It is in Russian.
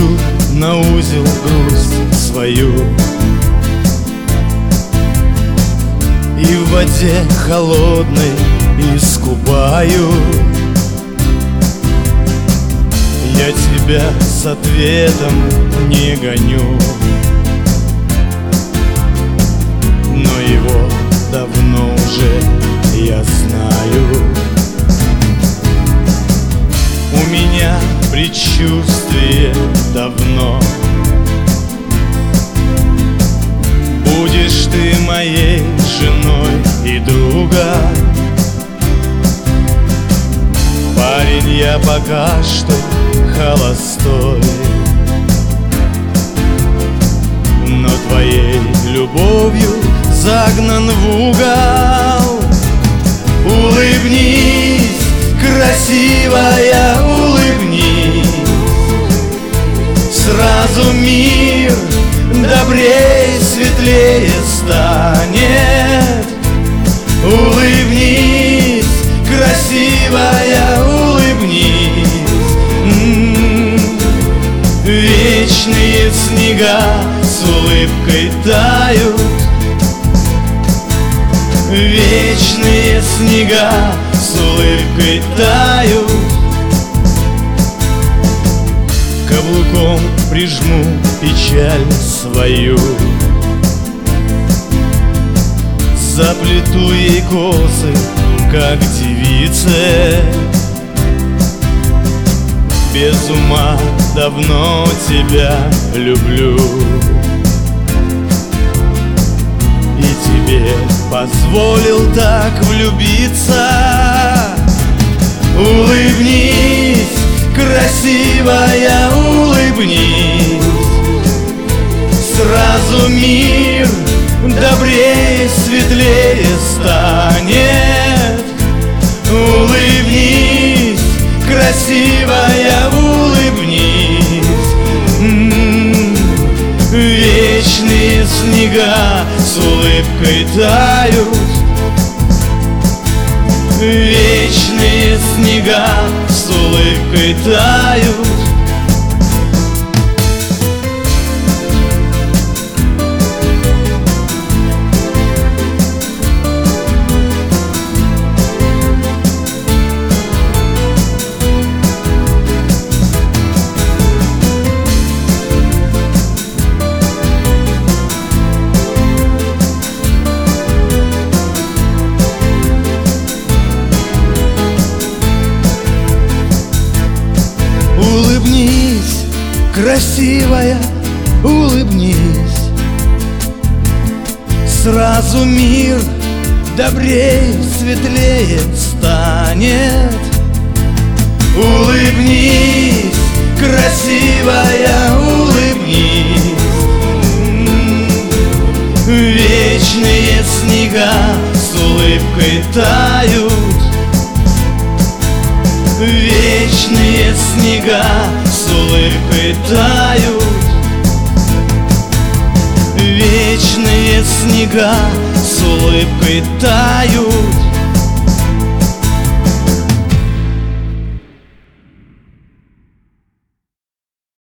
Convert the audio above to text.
Вяжу на узел грусть свою, и в воде холодной искупаю. Я тебя с ответом не гоню, но его давно уже я знаю. У меня предчувствие давно: будешь ты моей женой и друга. Парень я пока что холостой, но твоей любовью загнан в угол. Улыбнись, красивая, улыбнись, сразу мир добрее, светлее станет. Улыбнись, красивая, улыбнись. Вечные снега с улыбкой тают, вечные снега с улыбкой тают. Каблуком прижму печаль свою, заплету ей косы, как девице. Без ума давно тебя люблю, и тебе позволил так влюбиться. Улыбнись, красивая, улыбнись, сразу мир добрее, светлее станет. Улыбнись, красивая, улыбнись. Вечные снега с улыбкой тают, вечные снега с улыбкой тают. Улыбнись, красивая, улыбнись, сразу мир добрее, светлее станет. Улыбнись, красивая, улыбнись. Вечные снега с улыбкой тают, вечные снега с улыбкой тают. Вечные снега с улыбкой тают.